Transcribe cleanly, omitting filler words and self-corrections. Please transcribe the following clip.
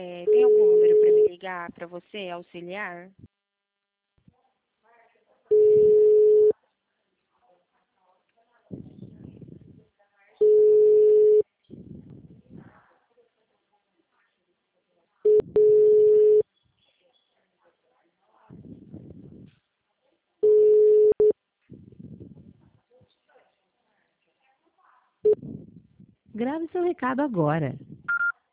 Tem algum número para me ligar para você auxiliar? Grave seu recado agora.